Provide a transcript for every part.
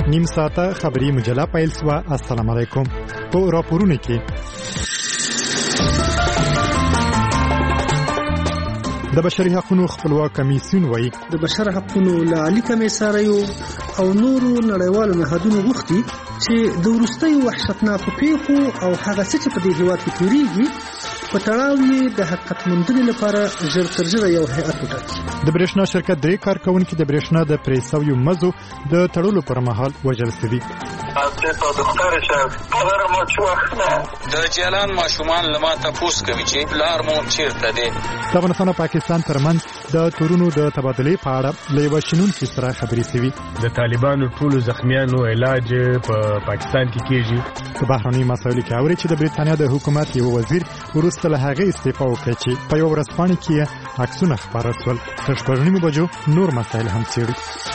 نیم ساعته خبری مجله پیل شوه. السلام علیکم. په راپورونه کې د بشري حقوقو خپلواک کمیسیون وایي د بشر حقوقو لعلي کمیساریو او نورو نړیوالو نهادونو غوښتي چې د وروستیو وحشتناکو پیښو او هغه څه چې په دې هېواد کې تېرېږي په تړاو یې د حقیقت موندنې لپاره ژر تر ژره یو هیئت وټاکي. د برېښنا شرکت 3 کارکوونکي د برېښنا د پرې سویو مزو د تړلو پر مهال وژل شوي. د جلان ماشومان لما تفوس کوي چې پلار مو چیرته دی. د افغانستان او پاکستان ترمنځ د تورونو د تبادلې په اړه له یوه شنونکي سره خبرې شوي. د طالبانو ټولو زخمیانو علاج په پاکستان کې کیږي. په بهرنیو مسایلو کې اوري چې د بریتانیا د حکومت یو وزیر وروسته له هغې استعفا وکړه چې په یوه ورځپاڼه کې عکسونه خپاره شول. تر 6:30 بجو نور مسایل هم څېړي.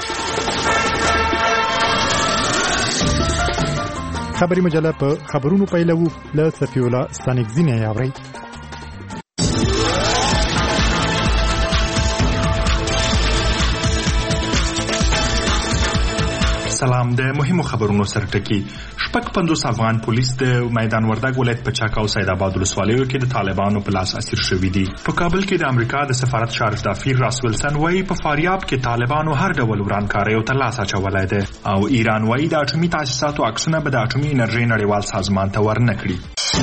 خبری مجله په خبرونو پیلوو. له صفی الله ستانکزي نه اورئ. سلام. د مهمو خبرونو سرټکی. 50 افغان پولیس د میدان وردګ ولایت په چک او سید آباد ولسوالیو کې د طالبانو په لاس اسیر شوي دي. په کابل کې د امریکا د سفارت شارج دافیر راس ویلسن وایي په فاریاب کې طالبانو هر ډول ورانکاري او ترلاسه اچولی دی او ایران وایي د اټومي تاسیساتو عکسونه به د اټومي انرژۍ نړیوال سازمان ته ورنکړي.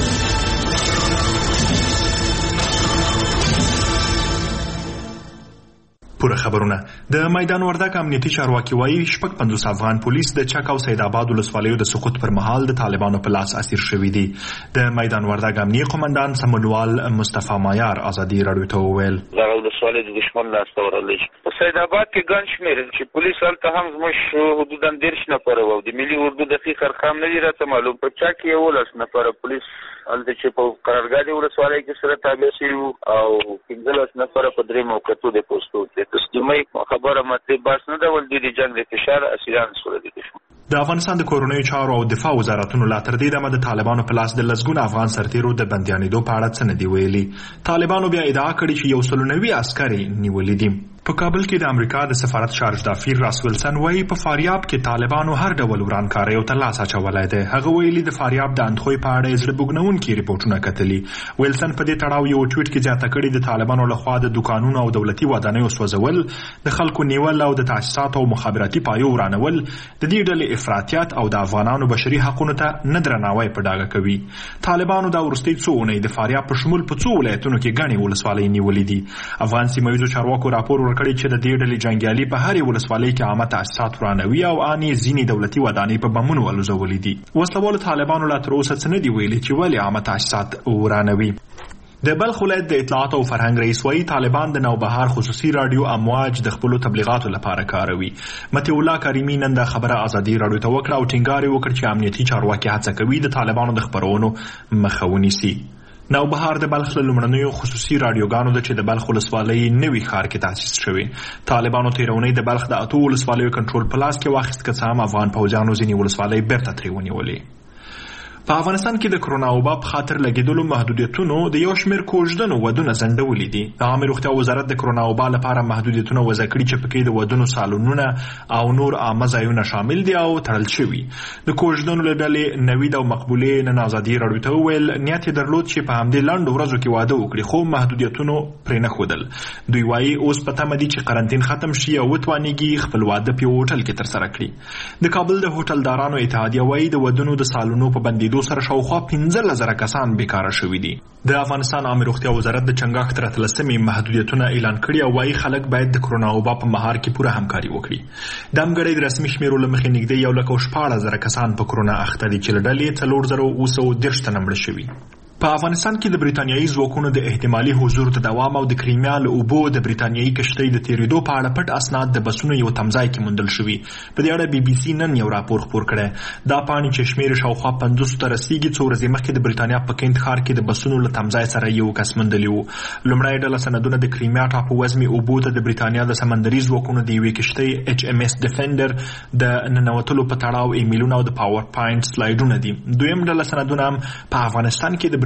پوره خبرونه. د میدان وردګ امنیتي چارواکي وایي 50 افغان پولیس د چک او سید آباد ولسوالیو د سقوط پر مهال د طالبانو په لاس اسیر شوي دي. د میدان وردګ امنیتي قومندان سمونوال مصطفی مایار ازادي راډیو ته وویل دغه ولسوالۍ د دشمن لاس ته ورغلی په سید آباد کې ګڼ شمېر چې پولیس هلته هم زموږ حدودا 13 نفره وو. د ملي اردو دقیق ارقام نه دي راته معلوم. په چک کې 11 نفره پولیس هلته چې په قرارګاه د ولسوالۍ کې سره تابع شوي او 15 نفره په درې موقعو د پوسټو تسلیمۍ خبره مطلب بس نه ډول دي د جنګ د فشار اسیران سره دي. د افغانستان د کورنیو چارو او دفاع وزارتونو لا تر دې دمه د طالبانو په لاس د لسګونه افغان سرتیرو د بندیانېدو په اړه څه نه دي ویلي. طالبانو بیا ادعا کړې چې 190 عسکر نیولي دي. په کابل کې د امریکا د سفارت شارج دافیر راس ویلسن وایي په فاریاب کې طالبانو هر ډول ورانکاري او ترلاسه اچولی دی. هغه ویلي د فاریاب د اندخوی په اړه زړه بوږنونکي ریپورټونه کتلي. ویلسن په دې تړاو یو ټویټ کې زیاته کړې د طالبانو لخوا د دکانونو او دولتي ودانیو سوځول، د خلکو نیول او د تاسیساتو او مخابراتي پایو ورانول د دې ډلې افراطیت او د افغانانو بشري حقوقو ته نه درناوی په ډاګه کوي. طالبانو د وروستۍ څو اونۍ د فاریاب په شمول په څو ولایتونو کې ګڼې ولسوالۍ نیولې دي. افغان سیمه ییزو چارواکو راپور ورکړی چې د دې ډلې جنګیالي په هرې ولسوالۍ کې عامه تاسیسات ورانوي او اني ځینې دولتي ودانۍ په بمونو الوزولې دي. وسلوالو طالبانو لا تر اوسه څه نه دي ویلي چې ولې عامه تاسیسات ورانوي. د بلخ ولایت د اطلاعات او فرهنګ رئیس وایي طالبان د نوبهار خصوصي رادیو امواج د خپلو تبلیغاتو لپاره کاروي. مطیع الله کریمي نن د خبره ازادي رادیو ته وکړه او ټینګار یې وکړ چې امنیتي چارواکي هڅه کوي د طالبانو د خپرونو مخه ونیسي. نوبهار د بلخ له لومړنیو خصوصي رادیوګانو ده چې د بلخ ولسوالۍ نوي ښار کې تاسیس شوې. طالبانو تېرونی د بلخ د 8 ولسوالیو کنټرول په لاس کې واخیست، که څه هم افغان پوځیانو ځینې ولسوالۍ بیرته ترې ونیولې. په افغانستان کې د کرونا وبا په خاطر لګیدلو محدودیتونو د یو شمېر کوژدنو ودونه ځنډولي دي. د عامه روغتیا وزارت د کرونا وبا لپاره محدودیتونه وضع کړي چې پکې د ودونو سالونونه او نور عامه ځایونه شامل دي او تړل شوي. د کوژدنو له ډلې نوید او مقبولې نن ازادي راډیو ته وویل نیت یې درلود چې په همدې لنډو ورځو کې واده وکړي، خو محدودیتونو پرې نه ښودل. دوی وایي اوس په تمه دي چې قرنطین ختم شي او وتوانیږي خپل واده په یو هوټل کې ترسره کړي. د کابل د هوټلدارانو اتحادیه وایي د ودونو د سالونو په بندېدو سره شاوخوا 15,000 کسان بیکاره شوي دي. د افغانستان عامه روغتیا وزارت د چنګاښ تر 13مې محدودیتونه اعلان کړي او وایي خلک باید د کرونا وبا په مهار کې پوره همکاري وکړي. د همګړۍ د رسمي شمیرو له مخې نږدې 1,14,000 کسان په کرونا اخته دي چې له ډلې 4,930 تنه مړه شوي. په افغانستان کې د بریتانیایي ځواکونو د احتمالي حضور ته دوام او د کریمیا له اوبو د بریتانیایي کشتۍ د تېرېدو په اړه پټ اسناد د بسونو یو تمځای کې موندل شوي. په دې اړه BBC نن یو راپور خپور کړی. دا پاڼې چې شمېر شاوخوا 50 ته رسیږي څو ورځې مخکې د بریتانیا په کینټ ښار کې د بسونو له تمځای سره یو کس موندلي وو. لومړی ډله سندونه د کریمیا ټاپو وزمې اوبو ته د بریتانیا د سمندري ځواکونو د یوې کشتۍ HMS ډیفندر د ننوتلو په تړاو ایمیلونه او د پاور پوینټ سلایډونه دي. دویم ډله سندونه هم په افغانستان کې د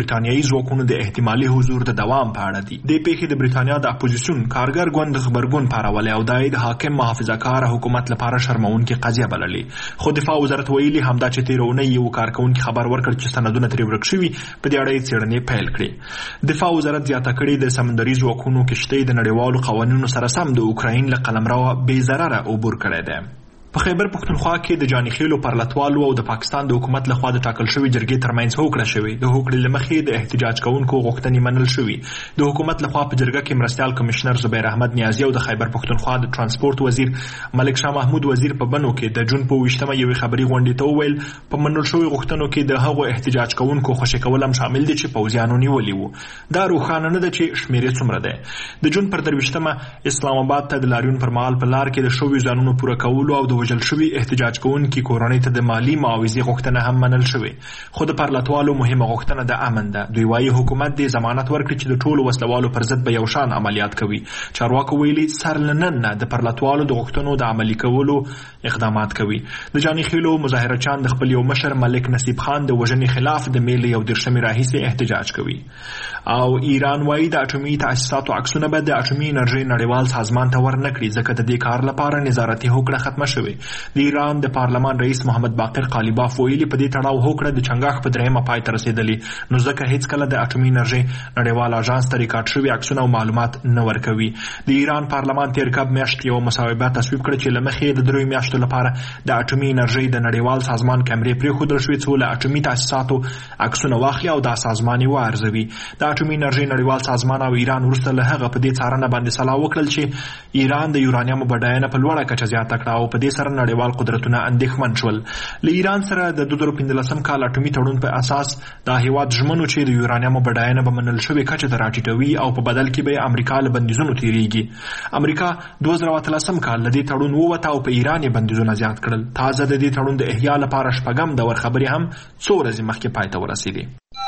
برتانیایي ځواکونو د احتمالي حضور د دوام په اړه دي. د پیښې د برتانیا د اپوزیسیون کارګر ګوند خبرګون پارولی او د حاکم محافظه‌کار حکومت لپاره شرمونکې قضیه بللې. خو دفاع وزارت ویلي همدا چې تېره اونۍ یو کارکونکي خبر ورکړ چې سندونه ترې ورک شوي، په دې اړه یې څېړنې پیل کړې. دفاع وزارت زیاته کړې د سمندري ځواکونو کشتۍ د نړیوالو قوانینو سره سم د اوکراین له قلمرو بې ضرره عبور کړی دی. په خیبر پښتونخوا کې د جانخیلو پرلتوالو او د پاکستان د حکومت لخوا د ټاکل شوی جرګې ترمنځ هوکړه شوې. د هوکړې له مخې د احتجاج کوونکو غوښتنې منل شوې. د حکومت لخوا په جرګه کې مرستیال کمشنر زبیر احمد نیازی او د خیبر پښتونخوا د ترانسپورت وزیر ملک شاه محمود وزیر په بنو کې د جون په 28مه یوې خبري غونډې ته وویل په منل شوی غوښتنو کې د هغو احتجاج کوونکو خوشی کول هم شامل دي چې پوځیانو نیولي وو. دا روښانه نه ده چې شمیرې څومره ده. د جون پر 23مه اسلام آباد ته د لاریون پر مهال په لار کې د شویو ځانونو پوره کولو او د وژل شوي احتجاج کوونکي کورنۍ ته د مالی معاوضې غوښتنه هم منل شوې. خو د پرلتوالو مهمه غوښتنه د امن ده. دوی وایي حکومت دې ضمانت ورکړي چې د ټولو وسلوالو پر ضد به یو شان عملیات کوي. چارواکو ویلي سر له نن نه د پرلتوالو د غوښتنو د عملي کولو اقدامات کوي. د جانخیلو مظاهرچیان د خپل یو مشر ملک نصیب خان د وژنې خلاف د میل یو 13 راهیسې احتجاج کوي. او ایران وایي د اټومي تاسیساتو عکسونه به د اټومي انرژي نړیوال سازمان ته ورنکړي ځکه د دې کار لپاره نظارتي هوکړه ختمه شوې. د ایران د پارلمان رئیس محمد باقر قالیباف ویلي په دې تړاو هوکړه د چنګاښ په 3مه پای ته رسېدلې، نو ځکه هیڅ کله د اټومي انرژي نړیوال اژانس ته ریکارډ شوي عکسونه او معلومات نه ورکوي. د ایران پارلمان تېر کال میاشت یو مصوبه تصویب کړه چې له مخې د 3 میاشتو لپاره د اټومي انرژي د نړیوال سازمان کیمرې پرېښودل شوې څو له اټومي تاسیساتو عکسونه واخلي او دا سازمان یې وارزوي. د اټومي انرژي نړیوال سازمان او ایران وروسته له هغه په دې څارنه باندې سلا وکړل چې ایران د یورانیم بډاینه په لوړه کچه زیاته کړه او په دې سره نړیوال قدرتونه اندېښمن شول. له ایران سره د 2015 کال اټومي تړون په اساس د هیواد ژمنو چې د یورانیم بډاینه به منل شوې کچه ته راټیټوي او په بدل کې به امریکا له بندیزونو تیریږي. امریکا 2013 کال له دې تړون ووته او په ایران یې بندیزونه زیات کړل. تازه د دې تړون د احیا لپاره شپږم دور خبرې هم څو ورځې مخکې پای ته ورسېدې.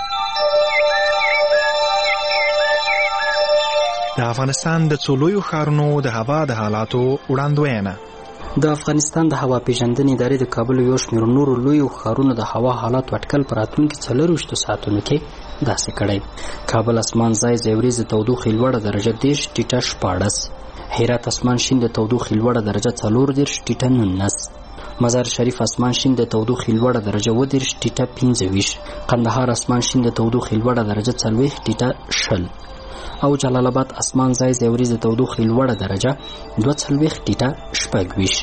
د افغانستان د څو لویو ښارونو د هوا د حالاتو وړاندوینه. د افغانستان د هوا پیژندنې ادارې د کابل یو شمېر نورو لویو ښارونو د هوا حالات اټکل په راتلونکي 24 ساعتونو کې داسې کړی: کابل اسمان ځای ځای وریځې تودوخې لوړه درجه 10 ټیټه 14، هرات اسمان شین د تودوخې لوړه درجه 14 ټیټه 19، مزار شریف اسمان شین د تودوخې لوړه درجه 20 ټیټه 15، قندهار اسمان شین د تودوخې لوړه درجه 40 ټیټه 20 او جلال آباد اسمان ځای ځای وریځې تودوخې لوړه درجه 42 ټیټه 26.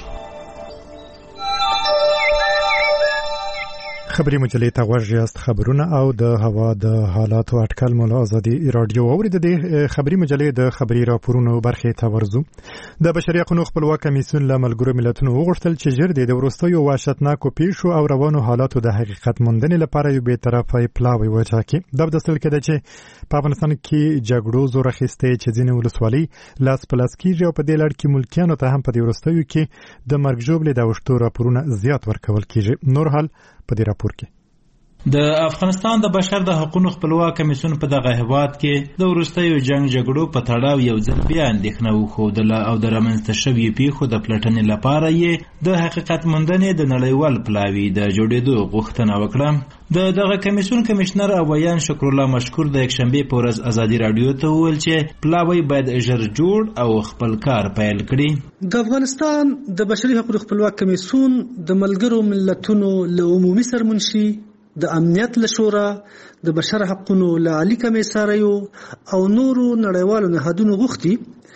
خبري مجلې ته غوږ یاست. خبرونه او د هوا د حالاتو اټکل مولا ازادي رادیو اورید. د خبري مجلې د خبري راپورونو برخې ته ورزو. د بشري حقوقو خپلواک کمیسیون له ملګرو ملتونو وغوښتل چې ژر د وروستیو وحشتناکو پیښو او روانو حالاتو د حقیقت موندنې لپاره یو بیطرفه پلاوی وټاکي. دا د دستل کېده چې په افغانستان کې جګړو زور اخیستی چې ځینې ولسوالۍ لاس په لاس کېږي او په دې لړ کې ملکیانو ته هم په دې وروستیو کې د مرګ ژوبلې د اوښتو راپورونه زیات ورکول کېږي. نور حال په دې راپور کې د افغانستان د بشر د حقوقو خپلواک کمیسیون په دغه هیواد کې د وروستیو جګړو په تړاو یو ځل بیا اندېښنه وښودله او د رامنځته شویو پیښو د پلټنې لپاره یې د حقیقت موندنې د نړیوال پلاوي د جوړېدو غوښتنه وکړه. د دغه کمیسیون کمشنر اویان شکر الله مشکور د یکشنبې په ورځ ازادي رادیو ته وویل چې پلاوی باید ژر جوړ او خپل کار پیل کړي. د افغانستان د بشري حقوقو خپلواک کمیسیون د ملګرو ملتونو له عمومي سرمنشي، د امنیت له شورا، د بشر حقوقو له عالی کمیساریو او نورو نړیوالو نهادونو غوښتي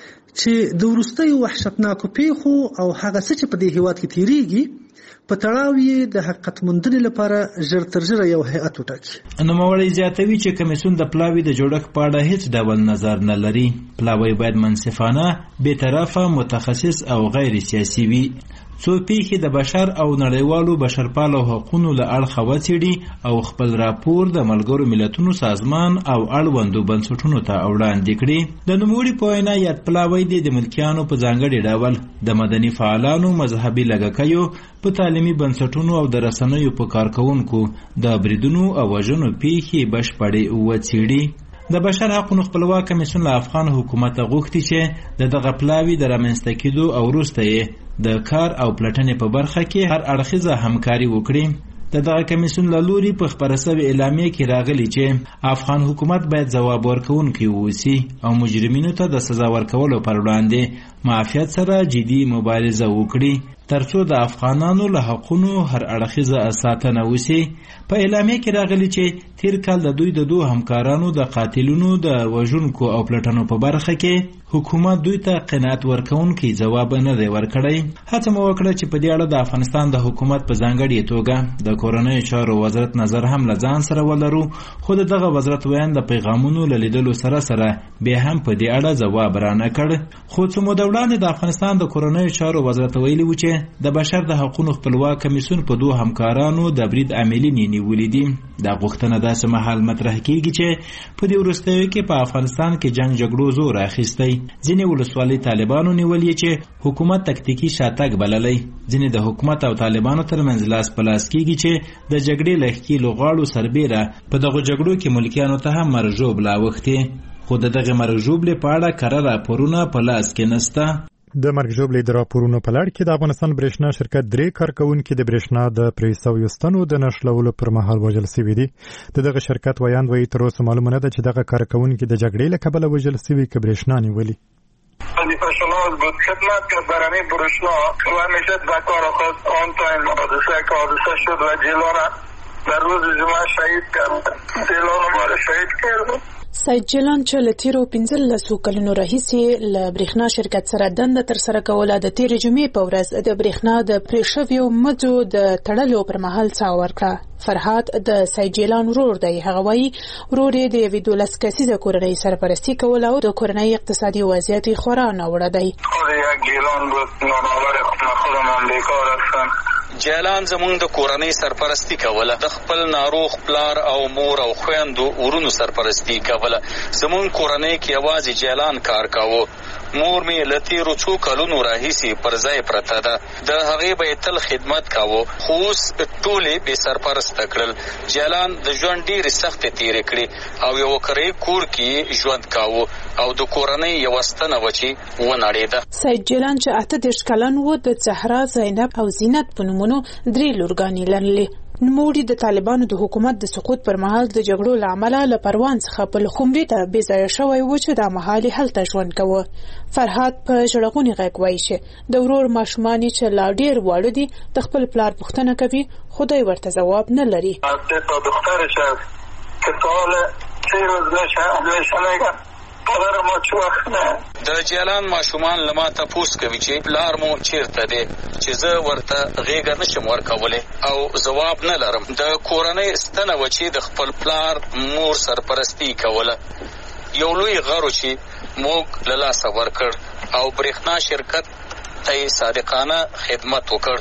چې د وروستیو وحشتناکو پیښو او هغه څه چې په دې هیواد کې تیریږي په تړاو یې د حقیقت موندنې لپاره ژر تر ژره یو هیئت وټاکي. نوموړی زیاتوي چې کمیسیون د پلاوي د جوړښت په اړه هیڅ ډول نظر نه لري. پلاوی باید منصفانه، بی‌طرفه، متخصص او غیر سیاسي وي. څو پیښې د بشر او نړیوالو بشرپالو حقوقو له اړخه وڅېړي او خپل راپور د ملګرو ملتونو سازمان او اړوندو بنسټونو ته وړاندې کړي. د نوموړي په وینا یاد پلاوی د ملکیانو په ځانګړي ډول د مدني فعالانو، مذهبي لږکیو، په تعلیمي بنسټونو او د رسنیو په کارکوونکو د بریدونو او وژنو پیښې بشپړې وڅېړي. د بشر حقوقو خپلواک کمیسیون له افغان حکومت غوښتي چې د دغه پلاوي د رامنځته کېدو او وروسته یې د کار او پلټنې په برخه کې هر اړخیزه همکاري وکړي. دغه کمیسیون له لوري په خبره شوې اعلامیه کې راغلي چې افغان حکومت باید ځواب ورکوونکی واوسي او مجرمینو ته د سزا ورکولو پر وړاندې معافیت سره جدي مبارزه وکړي ترڅو د افغانانو له حقونو هر اړخیزه ساتنه وشي. په اعلامیه کې راغلي چې تیر کال د دوی د دوه همکارانو د قاتلونو د وژونکو او پلټنو په برخه کې حکومت دوی ته قناعت ورکوونکی ځواب نه دی ورکړی. هڅه مو وکړه چې په دې اړه د افغانستان د حکومت په ځانګړې توګه د کورنیو چارو وزارت نظر هم له ځان سره ولرو، خو دغه وزارت ویان د پیغامونو له لیدلو سره بیا هم په دې اړه ځواب را نه کړ. خو څه موده وړاندې د افغانستان د کورنیو چارو وزارت ویلي و چې د بشر د حقوقو خپلواک کمیسیون په دوه همکارانو د برید عاملین نیولې دي. دا غوښتنه داسې مهال مطرح کیږي چې په دې وروستیو کې په افغانستان کې جنگ جګړو زور اخیستی. ځینې ولسوالۍ طالبانو نیولې چې حکومت تکتیکي شاتګ بللی. ځینې د حکومت او طالبانو ترمنځ لاس په لاس کیږي چې د جګړې له ښکیلو غاړو سربیره په دغو جګړو کې ملکیانو ته هم مرجوب لا وختي، خو دغه مرجوب په اړه کره راپورونه په لاس کې نشته. د مرګ ژوبلې د راپورونو په لړ کې د افغانستان برېښنا شرکت 3 کارکونکي د برېښنا د پریسو ستنو د نشلولو پر مهال وژل شوي دي. دغه شرکت ویاند وایي تر اوسه معلومه نه ده چې دغه کارکونکي د جګړې له کبله وژل شوي که برېښنا نیولي. پرسنل بود خدمت کرد برای برشنا و همیشه در کار خود آن تایم حادثه شد و جیلان در روز جمعه شهید کرد. جیلان ما را شهید کرد. سید جیلان چې له تیرو 15 کلونو راهیسې له برېښنا شرکت سره دنده ترسره کوله د تېرې جمعې په ورځ د برېښنا د پرې شویو مځو د تړلو پر مهال څاه ورکړه. فرهاد د سید جیلان ورور دی. هغه وایي ورور یې د یوې 12 کسیزه کورنۍ سرپرستي کوله او د کورنۍ اقتصادي وضعیت یې خورا ناوړه دی. جیلان زمونږ د کورنۍ سرپرستی کوله، د خپل ناروغ پلار او مور او خویندو ورونو سرپرستی کوله. زمونږ کورنۍ کې یوازې جیلان کار کاوه. مور مې له تیرو څو کلونو راهیسې پر ځای پرته ده. د هغې به یې تل خدمت کاوه، خو اوس ټولې بې سرپرسته کړل. جیلان د ژوند ډېرې سختې تېرې کړې او یو کرایي کور کې ژوند کاوه او د کورنۍ یوه ستنه وه چې ونړېده. سید جیلان چې 18 کلن و د زهرا، زینب او زینت په نومونو 3 لورګانې لرلې. نوموړي د طالبانو د حکومت د سقوط پر مهال د جګړو له امله له پروان څخه په خمري ته بې ځایه شوی و چې دا مهال هلته ژوند کوه. فرهاد په ژړغوني غږ وایي چې د ورور ماشومان چې لا ډېر واړه دي د خپل پلار پوښتنه کوي، خو دی ورته ځواب نه لري. د جیلان ماشومان له ما تپوس کوي چې پلار مو چیرته دی، چې زه ورته غېږه نشم ورکولی او ځواب نه لرم. د کورنۍ ستنه وه چې د خپل پلار مور سرپرستی کوله. یو لوی غرو چې موږ له لاسه ورکړ او برېښنا شرکت ته یې صادقانه خدمت وکړ.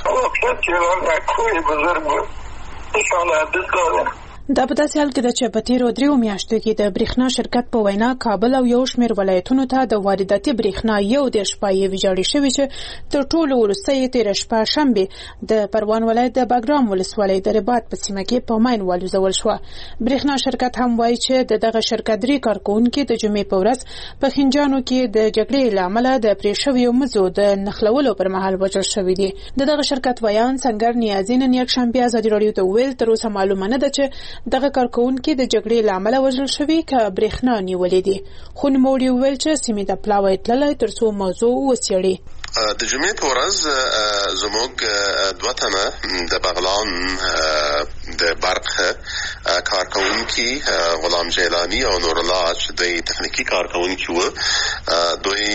دا په داسې حال کې ده چې په تیرو 3 میاشتو کې د برېښنا شرکت په وینا کابل او یو شمېر ولایتونو ته د وارداتي برېښنا 1 شپه ویجاړې شوې چې تر ټولو وروسته یې تېره شپه شنبې د پروان ولایت د باګرام ولسوالۍ د رباط په سیمه کې په ماین والوزول شوه. برېښنا شرکت هم وایي چې دغه شرکت 3 کارکونکي د جمعې په ورځ په خنجانو کې د جګړې له امله د پرې شویو مځو د نښلولو پر مهال وژل شوي دي. دغه شرکت ویان سنگر نیازي نن یکشنبه ازادي راډیو ته ویل تر اوسه معلومه نه ده چې دغه کارکونکي د جګړې له امله وژل شوي که برېښنا نیولې دي. خو نوموړي وویل چې سیمې ته پلاوی تللی تر څو موضوع وڅېړي. د جمعې په ورځ زموږ 2 تنه د بغلان د برق کارکونکي غلام جیلانی او نور الله چې د تخنیکی کارکونکي وو، دوی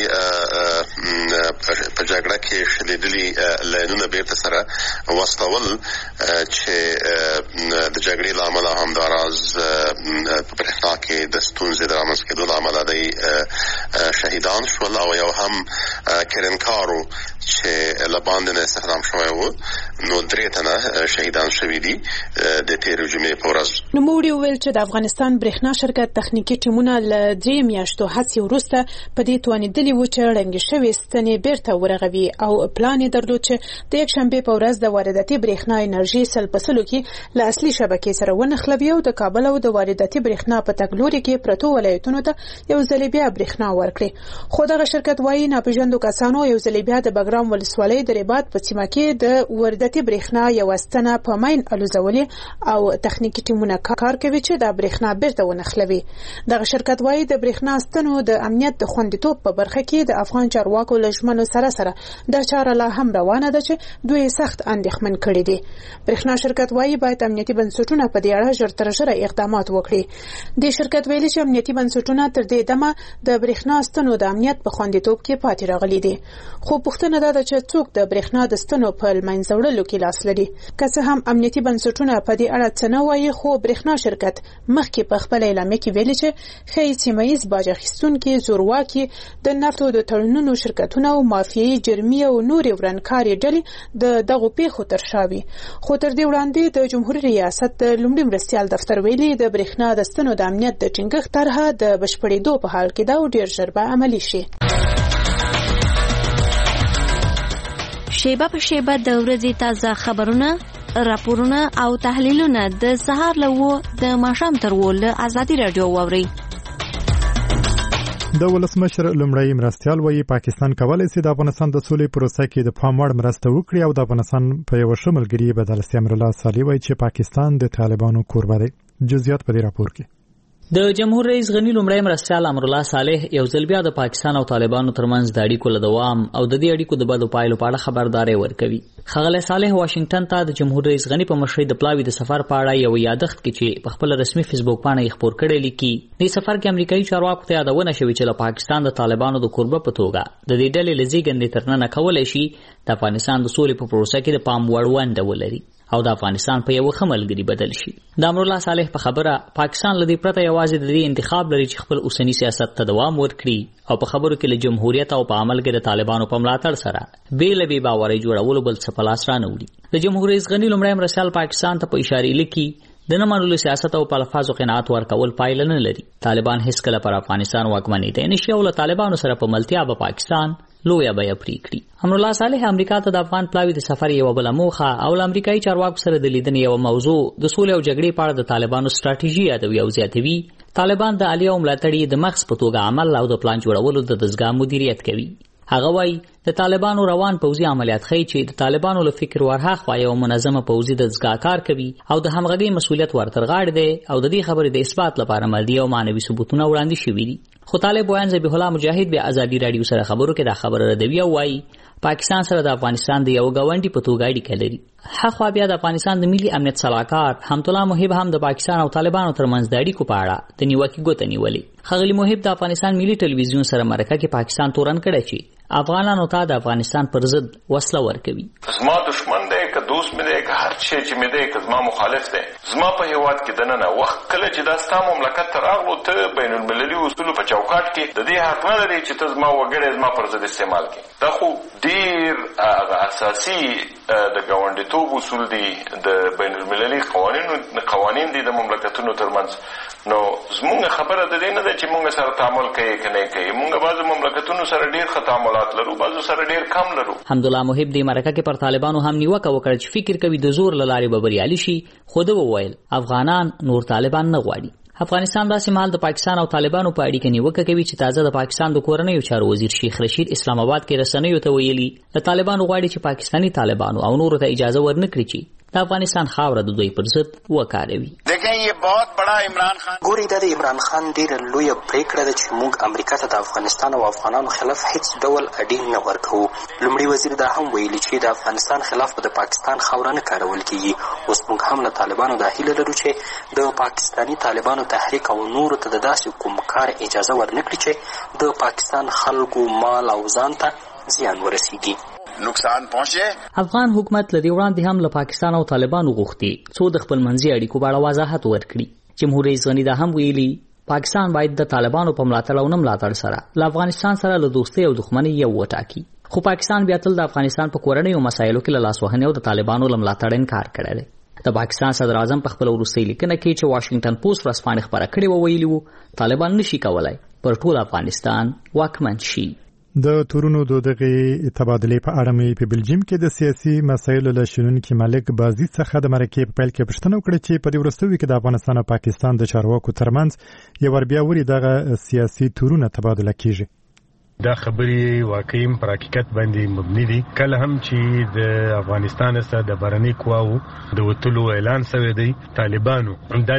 په جګړه کې شلیدلي لاینونه بیرته سره واستول چې د جګړې له امله همداراز په برېښنا کې د ستونزې د رامنځته کېدو له امله دوی شهیدان شول او یو هم کرنکارو چې له باندې نه استخدام شوی و. نو 3 تنه شهیدان شوي دي د تېرې جمعې په ورځ. نوموړي وویل چې د افغانستان برېښنا شرکت تخنیکي ټیمونه له 3 میاشتو هڅې وروسته په دې توانېدلي وو چې ړنګې شوې ستنې بیرته ورغوي او پلان یې درلود چې د یکشنبې په ورځ د وارداتي برېښنا انرژي 100% کې له اصلي شبکې سره ونښلوي او د کابل او د وارداتي برېښنا په تګلوري کې پرتو ولایتونو ته یو ځل بیا برېښنا ورکړي. خو دغه شرکت وایي ناپېژاندو کسانو یو ځل بیا د بګرام ولسوالۍ د رباط په سیمه کې د وارداتي برېښنا یو ستنه په ماین الوزولې او تخنیکی ټیمونه کار کوي چې د برېښنا بیرته ونښلوي. دغه شرکت وايي د برېښنا ستنو د امنیت د خوندیتوب په برخه کې د افغان چارواکو له ژمنو سره دا چاره لا هم روانه ده چې دوی سخت اندېښمن کړي دي. برېښنا شرکت وايي باید امنیتي بنسټونه په دې اړه ژر تر ژره اقدامات وکړي. د شرکت ویلي چې امنیتي بنسټونه تر دې دمه د برېښنا ستنو د امنیت په خوندیتوب کې پاتې راغلي دي. خو پوښتنه دا ده چې څوک د برېښنا د ستنو په منځ وړلو کې لاس لري. که څه هم امنیتي بنسټونه په دې اړه څه نه وایي، خو برېښنا شرکت مخکې په خپل اعلامیه کې ویلي چې ښایي سیمه ییز باج اخیستونکي زورواکي د نفتو د تړونونو شرکتونه او مافیایي جرمي او نورې ورانکاري ډلې د دغو پیښو تر شا وي. خو تر دې وړاندې د جمهوریت ریاست د لومړي مرستیال دفتر ویلي د برېښنا د ستنو د امنیت د ټینګښت طرحه د بشپړېدو په حال کې ده او ډېر ژر به عملي شي. شیبه په شیبه د ورځې تازه خبرونه، راپورونه او تحلیلونه د سهار له 9 د ماښام تر 10 له ازادي راډیو واورئ. د ولسمشر لومړی مرستیال وایي پاکستان کولی شي د افغانستان د سولې پروسه کې د پام وړ مرسته وکړي او د افغانستان په یو ښه ملګري بدل شي. امرالله صالح وایي چې پاکستان د طالبانو کوربه دی. جزئیات په دې راپور کې. د جمهور رئیس غنی لومړی مرستیال امرالله صالح یو ځل بیا د پاکستان او طالبانو ترمنځ د اړیکو له دوام او د دې اړیکو د بدو پایلو په اړه خبرداري ورکوي. ښاغلی صالح واشنگټن ته د جمهور رئیس غنی په مشرۍ د پلاوي د سفر په اړه یو یادښت کې چې په خپل رسمي فیسبوک باندې خبر کړی لیکي. د سفر کې امریکایي چارواکو ته یادونه شوې چې له پاکستان د طالبانو د کوربه په توګه د دې ډلې لزیګندې ترننه کولای شي د افغانستان د سولې په پروسه کې د پام وړ ونډه ولري او د افغانستان په یو ښه ملګري بدل شي. د امرالله صالح په خبره پاکستان لدی پرته یوازې د دې انتخاب لري چې خپل اوسنی سیاست ته دوام ورکړي او په خبرو کې له جمهوریت او په عمل کې د طالبانو په ملاتړ سره بې باورۍ جوړولو بل څه په لاس رانه وړي. د جمهور رئیس غنی لومړی مرستیال پاکستان ته په اشاره لیکي د نه منلو سیاست او په الفاظو قناعت ورکول پایله نه لري. طالبان هیڅ کله پر افغانستان واکمنۍ ته نشي او له طالبانو سره په ملتیا به پاکستان لویه بیه پریکړي. امرالله صالح امریکا ته د افغان پلاوي د سفر یو بل موخه او امریکایي چارواکو سره د لیدنې یو موضوع د سولې او جګړې په اړه د طالبانو ستراتیژي یادوي او زیاتوي. طالبان د عالیه او ملاتړي د مغز په توګه عمل او د پلان جوړولو د دستګاه مدیریت کوي. هغه وایي د طالبانو روان پوځي عملیات ښیي چې د طالبانو له فکر ورهاخوا یو منظمه پوځي دستګاه کار کوي او د همغږۍ مسؤلیت ورته غاړه دی او د دې خبرې د اثبات لپاره مادي او معنوي ثبوتونه وړاندې شوي دي. خو طالب ویان ذبیح الله مجاهد بیا ازادي راډیو سره خبرو کې دا خبره ردوي او وایي پاکستان سره د افغانستان د یو غونډي په توګه اړیکه لري. خو بیا د افغانستان د ملي امنیت صلاحکار حمدالله محب هم د پاکستان او طالبانو ترمنځ د اړیکو په اړه د نیوکې ګوته نیولې. ښاغلي محب د افغانستان ملي ټلویزیون سره مرکه کې پاکستان تورن کړی چې افغانانو ته د افغانستان پر ضد وسله ورکوي. زما دشمن دی که دوست مې دی که هر شی چې مې دی که زما مخالف دی زما په هیواد کې دننه وخت کله چې دا ستا مملکت ته راغلو ته بین المللي اصولو په چوکاټ کې د دې حق نه لري چې ته زما وګړی زما پر ضد استعمال کړي. دا خو ډیر اساسي د ګاونډیتوب اصول دي د بین المللي قوانین دي د مملکتونو ترمنځ. نو زمونږ خبره د دې نه ده چې مونږ سره تعامل کوي که نه کوي. مونږ بعضو مملکتونو سره ډیر ښه تعاملات لرو، بعضو سره ډیر کم لرو. حمدالله محب د مرکه کې پر طالبانو هم نیوکه وکړه چې فکر کوي د زور له لارې به بریالي شي. خو ده وویل افغانان نور طالبان نه غواړي. افغانستان داسې مهال د پاکستان او طالبانو په اړیکه نیوکه کوي چې تازه د پاکستان د کورنیو چارو وزیر شیخ رشید اسلام آباد کې رسنیو ته ویلي د طالبانو غواړي چې پاکستاني طالبانو او نورو ته اجازه ورنکړي چې د افغانستان خاوره د دوی پر ضد وکاروي. ګوري دا د عمران خان ډیره لویه پریکړه ده چې موږ امریکا ته د افغانستان او افغانانو خلاف هیڅ ډول اډین نه ورکوو. لومړي وزیر دا هم ویلي چې د افغانستان خلاف به د پاکستان خاوره نه کارول کیږي. اوس موږ هم له طالبانو دا هیله لرو چې د پاکستاني طالبانو تحریک او نورو ته د داسې کوم کار اجازه ورنکړي چې د پاکستان خلکو مال او ځان ته زیان ورسیږي. نقصان پہنچے. افغان حکومت لدی وړاندې هم له پاکستان او طالبانو غوښتي څو د خپل منځي اړیکو په اړه وضاحت ورکړي. جمهور رئیس غنی دا هم ویلي پاکستان باید د طالبانو په ملاتړ او نه ملاتړ سره له افغانستان سره له دوستۍ او دښمنۍ یو وټاکي. خو پاکستان بیا تل د افغانستان په کورنیو مسایلو کې له لاسوهنې او د طالبانو له ملاتړ انکار کړی دی. د پاکستان صدر اعظم په خپل وروستۍ لیکنه کې چې واشنگټن پوسټ ورځپاڼې خبره کړې ویلي وو طالبان نشي کولای پر ټول افغانستان واکمن شي. د تورونو دغه تبادله په اړه مې په بلجیم کې د سیاسي مسایلو له شنونکو ملک بازی څخه د مرکې په پیل کې پوښتنه وکړه چې په دې ورستوي کې د افغانستان او پاکستان د چارواکو ترمنځ یو ور بیا وری دغه سیاسي تورونه تبادله کیږي. دا خبرې واقعي پر حقیقت باندې مبني دي. کله هم چې د افغانستان سره د بهرني قواو د وتلو اعلان شوی دی، طالبانو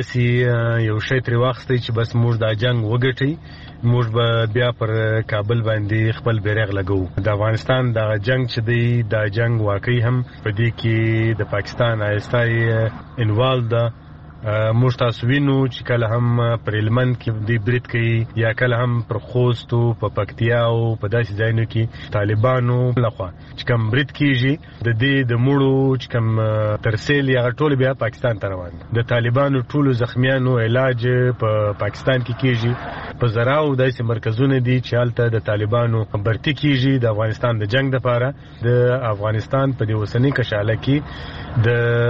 داسې یو شی ترې واخیستی چې بس موږ دا جنگ وګټئ، موږ به بیا پر کابل باندې خپل بیرغ لګو. د افغانستان دا جنگ چې دی دا جنگ واقعي هم په دې کې د پاکستان آیستای انوالو ده. موږ تاسو وینو چې کله هم پر هلمند کې دوی برید کوي یا کله هم پر خوست او په پکتیا او په داسې ځایونو کې طالبانو لخوا چې کوم برید کیږي د دې د مړو چې کوم ترسیل یا ټول بیا پاکستان ته روان دي. د طالبانو ټولو زخمیانو علاج په پاکستان کې کیږي، په زراو داسې مرکزونه دي چې هلته د طالبانو برتي کیږي د افغانستان د جنگ لپاره. د افغانستان په دې اوسنۍ کشاله کې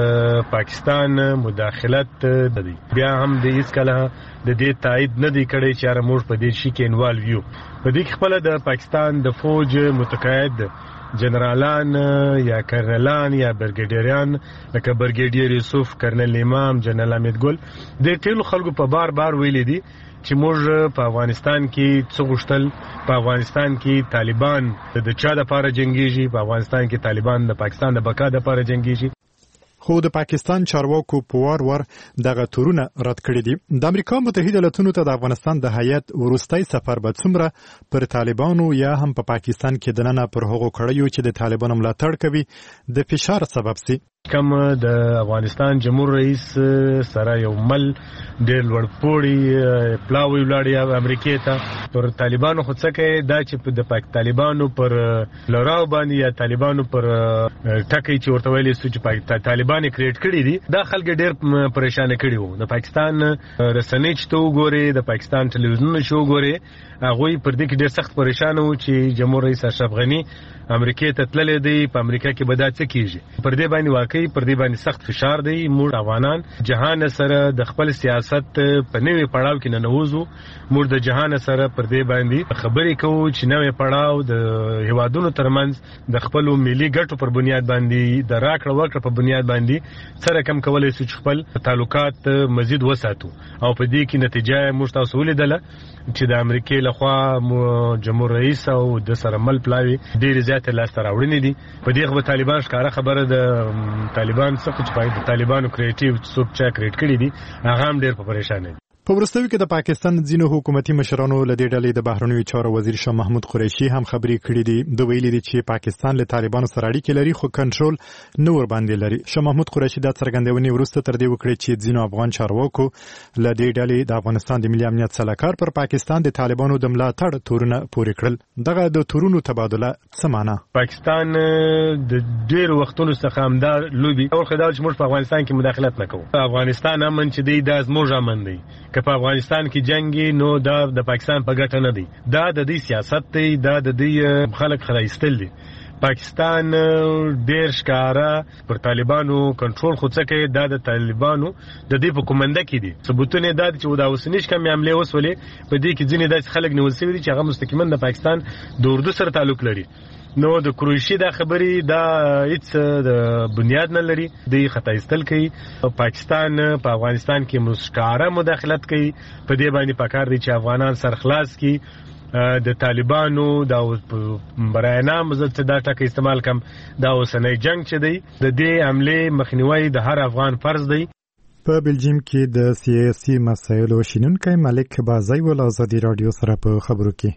د پاکستان مداخلت دی بیا هم د هیڅ کله د دې تایید نه دی کړی چې موږ په دې شي کې انوالو یو. په دې کې خپل د پاکستان د فوج متقاعد جنرالان یا کرنلان یا برګیډیران لکه برګیډیر یوسف، کرنل امام، جنرال حمید ګل د ټولو خلکو په بار بار ویلي دي چې موږ په افغانستان کې څه غوښتل، په افغانستان کې طالبان د چا لپاره جنګیږي، په افغانستان کې طالبان د پاکستان د بقا لپاره جنګیږي. خو د پاکستان چارواکو په وار دغه تورونه رد کړي دي. د امریکا متحده ایالاتونو ته د افغانستان د هیئت وروستي سفر به څومره پر طالبانو یا هم په پاکستان کې دننه پر هغو کړیو چې د طالبانو ملاتړ کوي د فشار سبب سي. کم د افغانستان جمهور رئیس سره یو مل ډېر لوړ پوړی پلاوی ولاړی امریکای ته پر طالبانو خو څه کوي دا چې د طالبانو پر لراو باندې یا طالبانو پر ټکی چې ورته ویلي سو چې طالبان کریټ کړی دي دا خلک ډېر پریشان کړي وو. د پاکستان رسنۍ چې ته وګورې، د پاکستان ټلویزیونونه چې وګورې، هغوی پر دې کې ډېر سخت پریشان وو چې جمهور رئیس اشرف غني امریکای ته تللی دی، په امریکا کې به دا څه کیږي. پر دې باندې واقعي پر دې باندې سخت فشار دی. موږ افغانان جهان سره د خپل سیاست په نوې پړاو کې ننوځو. موږ د جهان سره پر دې باندې خبرې کوو چې نوې پړاو د هیوادونو ترمنځ د خپل ملي ګټو پر بنیاد باندې د راکړه ورکړه په بنیاد باندې سره کم کولای شو چې خپل تعلقات مزید وساتو. او په دې کې نتیجه موږ تاسو ولیدله چې د امریکای لخوا جمهور رئیس او د سره مل پلاوی ډېر زیات لاسته راوړنې دي. په دې به طالبان ښکاره خبره د طالبان څخه چې د طالبانو کریټیو څوک چا کریټ کړی دي هغه هم ډېر په پریشان دي. په وروستیو کې د پاکستان ځینو حکومتي مشرانو له دې ډلې د بهرنیو چارو وزیر شاه محمود قریشي هم خبرې کړې دي. دوی ویلي دي چې پاکستان له طالبانو سره اړیکې لري خو کنټرول نه ور باندې لري. شاه محمود قریشي دا څرګندونې وروسته تر دې وکړې چې ځینو افغان چارواکو له دې ډلې د افغانستان د ملي امنیت سلاکار پر پاکستان د طالبانو د ملاتړ تورونه پورې کړل. دغه د تورونو تبادله څه معنا؟ پاکستان د ډېر وختونو څخه همدا لوبي او خدای چې موږ په افغانستان کې مداخلت نکوو. افغانستان امن چې دی دا زموږ امن دی. که په افغانستان کې جنگي نو دا د پاکستان په ګټه نه دی. دا د دې سیاست دی، دا د دې خلک خلایستل دي. پاکستان ډېر ښکاره پر طالبانو کنټرول خو څه کوي دا د طالبانو د دې په کومنده کې دي. ثبوتونه دا چې دا اوسنیش کم حمله وسولې په دې کې ځینې داسې خلک نیول شوي دي چې هغه مستقیما د پاکستان د اردو سره تعلق لري. نو د قریشي دا خبرې دا هیڅ د بنیاد نه لري. دوی خطا ایستل کوي. پاکستان په افغانستان کې مشکاره مداخلت کوي. په دې باندې پکار دي چې افغانان سرخلاص کی د طالبانو دا برایانه مزه دا ټکه استعمال کم دا اوسنۍ جنگ چې دی د دې حمله مخنیوي د هر افغان فرض دی. په بلجیم کې د سیاسي مسایلو شینونکی ملک بازی ول ازادي رادیو سره په خبرو کې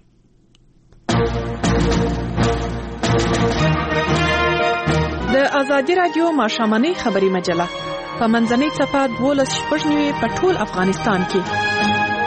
د ازادي رادیو ماشامنۍ خبري مجله په منځنۍ صفحه 12 په ټول افغانستان کې.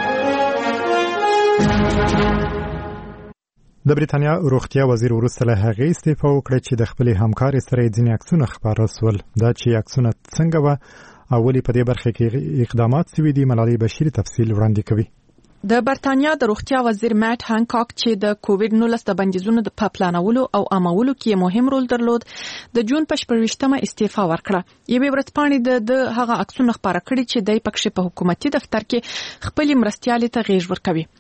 د بریتانیا روغتیا وزیر وروسته له هغې استعفا وکړه چې د خپل همکار سره ځینې عکسونه خپاره سول. دا چې عکسونه څنګه و اولی په دې برخه کې اقدامات شوي دي. ملالۍ بشیر تفصیل وړاندې کوي. د برتانیا د روغتیا وزیر میټ هانکاک چې د کووډ-19 د بندیزونو د پلانولو او عملولو کې مهم رول درلود د جون په 28مه استعفا ورکړه. یوې ورځپاڼې د هغه عکسونه خپاره کړي چې د پکښې په حکومتي دفتر کې خپل مرستيالي ته غیږ ورکوي.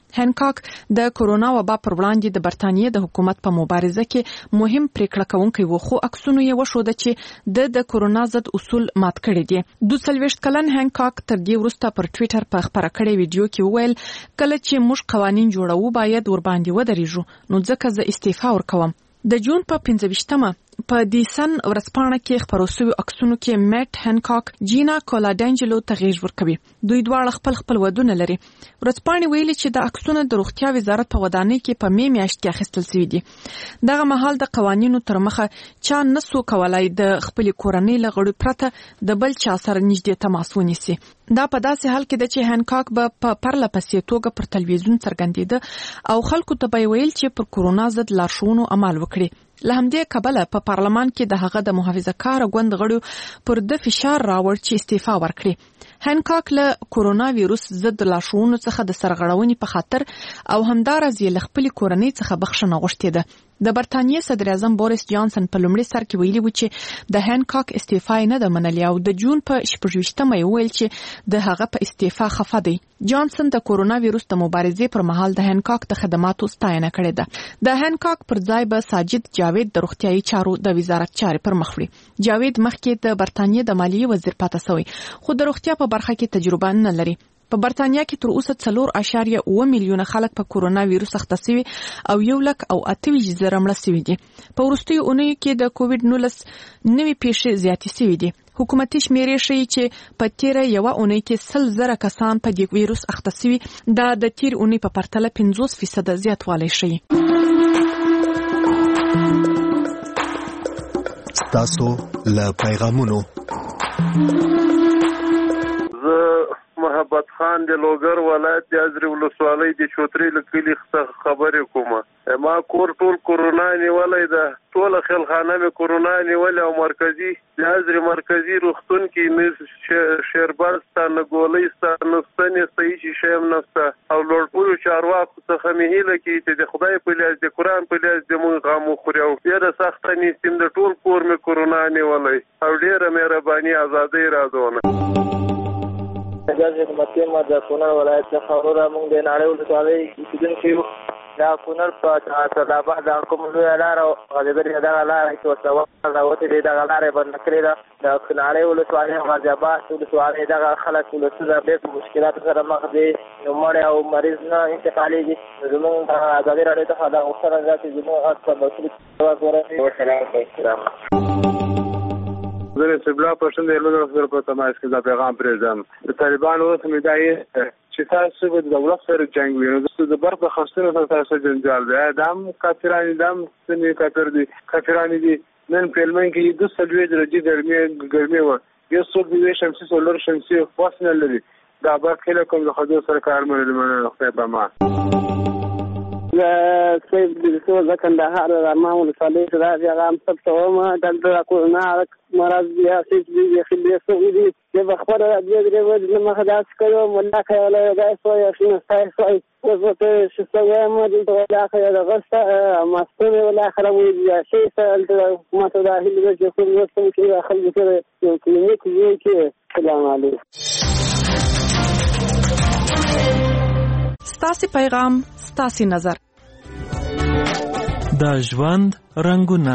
هینکاک د کورونا وبا پر وړاندې د برتانیې د حکومت په مبارزه کې مهم پریکړه کوونکی و، خو عکسونه یې وښوده چې د کورونا ضد اصول مات کړي دي. 22 کلن هینکاک تر دې وروسته پر ټویټر په خبره کړې ویډیو کې وویل کله چې موږ قوانین جوړو باید ورباندې ودرېږو، نو ځکه زه استعفا ورکوم. د جون په 15مه په دیسن ورځپاڼه کې خپرو شوي عکسونو کې میټ هینکاک جینا کولاډنجلو ته غیږ ورکوي. دوی دواړه خپل ودونه لري. ورځپاڼې ویلي چې د عکسونه د روغتیا وزارت په ودانۍ کې په می میاشت کې اخیستل شوي دي. دغه مهال د قوانینو تر مخه چا نسو کولای د خپل کورنۍ له غړو پرته د بل چا سره نږدې تماس ونیسي. دا په داسې حال کې د چې هینکاک په پرله پسې توګه پر تلویزیون څرګندېده او خلکو ته به ویل چې پر کورونا ضد لارښوونو عمل وکړي. له همدې کبله په پارلمان کې د هغه د محافظه کار غوند غړو پر د فشار راوړ چې استعفا ورکړي. هینکاک له کورونا ویروس ضد لارښوونو څخه د سرغړونې په خاطر او همدارز یې له خپل کورنۍ څخه بخښنه غوښتې ده. د برتانیې صدر اعظم بوریس جانسن په لومړي سر کې ویلي و چې د هینکاک استعفا نه ده منلې او د جون په 28مه یې ویل چې د هغه په استعفا خفه دی. جانسن د کورونا ویروس د مبارزې پر مهال د هینکاک د خدماتو ستاینه کړې ده. د هینکاک پر ځای به ساجد جاوید د روغتیايي چارو د وزارت چارې پر مخ وړي. جاوید مخکې د برتانیې د مالیې وزیر پاتې شوی خو د روغتیا په برخه کې تجربه نه لري. په برتانیا کې تر اوسه 4.1 میلیونه خلک په کورونا ویروس اخته شوي او 128,000 مړه شوي دي. په وروستیو اونیو کې د کووډ-19 نوې پیښې زیاتې شوي دي. حکومتي شمیرې ښیي چې په تیره یوه اونۍ کې 100,000 کسان په دې ویروس اخته شوي. دا د تیر اونۍ په پرتله 50% زیاتوالی ښیي. تاسو له پیغامونو محبت خان د لوګر ولایت د ازری ولسوالۍ د چوتري لکلي خبرې کومه. ما کور ټول کورونا نیولې ده، ټول خلخانه مې کورونا نیولې او مرکزی د ازری مرکزی روغتون کې شربسته نه ګولې سته نفسنې صحیح شیم نفسه او لوړپوړو چارواکو څخه مې هیله کوي چې د خدای په لاس د قرآن په لاس د مونږ غم وخوري او ډېره سخته نیستیم. د ټول کور مې کورونا نیولې او ډېره مهرباني ازادۍ راځونه. جزء متیمه د کونړ ولایت څخه وروره موږ د ناړۍ ولسوالۍ اوسېدونکي یو. دا کونړ په سرداباد د کوم لویه لاره غازیګر دغه لاره چې ورته راوتې دي دغه لاره یې بنده کړې ده. د ناړۍ ولسوالۍ غازي اباد ولسوالۍ دغه خلک ولسونه ډېر په مشکلاتو سره مخ دي. نو مړی او مریض نه انتقالېږي. زموږ د ازادي راډیو څخه دا غوښتنه ده چې زموږ غږ په مسؤلیت ورسوي. زه سبلا پښتون د لوګر سره په تماس کې دا پیغام پرېږدم. د طالبانو رسمي دایي چې تاسو به د دولت سره جنگ وینئ، د برق د خاصونو سره تاسو جنجال دی. دا هم کافران دي، هم سني کافر دي، کافران دي. نن په لمن کې 200 درجې ګرمي و، یو څوک د شمسي سولر شمسي واسنه لري. دا برق کله کوم د خدای سره کار مې خدای په ما سيد دكتور ذكر دهار الأمام والصليب هذا عام سبت وما دل كورونا مرض يا سيد بيخلي السعودي جب أخبار الأدوية لما خدعت كلام ولا خيال لا سوي في نستاي سوي وزت شو سوي ما دي ولا خيال غصة ما سوي ولا خرابي شيء سألت ما تداهي اللي بيجي كل وقت كذا خلي كذا كلينيك زي كذا. السلام عليكم. ستاسي پیغام ستاسي نظر. د ژوند رنگونه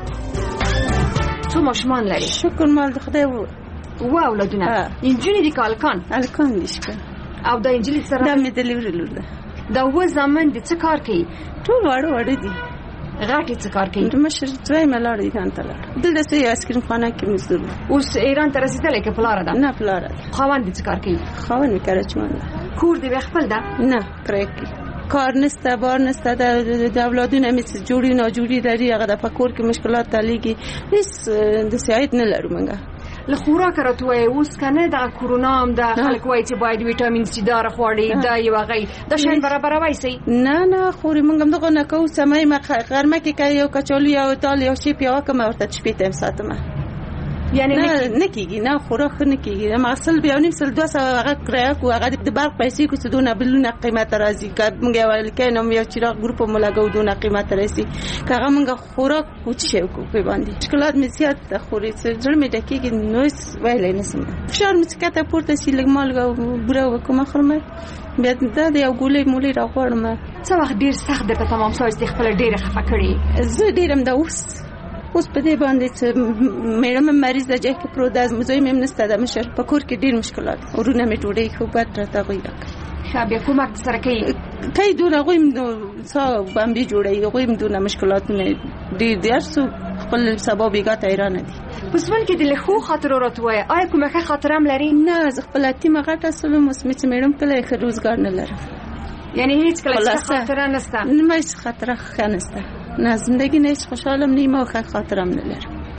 څو ماشومان لري؟ شکر مال د خدای و اولادونه انجونې دي کالکان دي شکر. او د انجلي سره د مې دلیوري لور ده. دا و زمن د څه کار کوي؟ ټول وړو دي. غاټي څه کار کوي؟ مشر دوی ملاړ دي کانته لاړ دلته سي آیسکریم خانه کې مزدور. اوس ایران ته رسیدلې کې پلار ده؟ نه پلار ده. خاوند څه کار کوي؟ خاوند کراچمان ده. کور دی خپل ده؟ نه پرېکی کار نسته، بار نسته، د اولادونه مې جوړي نه جوړي لري. هغه د پکور کې مشکلات تعلیږي. هیڅ د سعادت نه لرو منګه. له خوراک راته اوس کنه د کورونا هم د خلک وایي چې باید ویټامین سي دار خوړی دا یو غي د شین برابر وایسي. نه خوري منګم دغه نه کو سمای ما غرمه کې کوي یو کچولي او تال یو شی پیاوه کوم ورته شپې تم ساتمه. یعنی نه کیږي نه خوراک نه کیږي مثلا بیا نیم سل 200 هغه کرایه کو هغه د برق پیسې کو څه دونه بلونه قیمت راځي که موږ ول کینو یو چراغ ګروپ ملګو دونه قیمت راځي کغه موږ خوراک پوت شو کو په باندې شکلات می زیات خوري څه جوړ می دکیږي نوس ویلې نسم فشار می کته پورته سی لګ مالګه بره وکم خرمه بیا د یو ګولې مولې راغورم څه وخت ډیر سخت د تمام سوچ د خپل ډیره خفه کړي زه ډیرم دا اوس په دې باندې چې مېړم مریض د جهه پرو د مزوي مم نسته د مشر په کور کې ډیر مشکلات ورونه می ټوډې خو بد راته غوړه خابې کومک سره کوي دونه غویم نو څو باندې جوړي غویم دونه مشکلات نه ډیر درسو خپل سبب بیګه تیرانه دي پسول کې د لخوا خاطر راټوي آیا کومه خاطر هم لري نه ز خپل تیمه غټه سلام مسمت مېړم کله خو روزګار نه لرم یعنی هیڅ کله خاطر نشته نه مې خاطر خنسته نه زندگی نه خوشحالم نیمه خاطرم نه لرم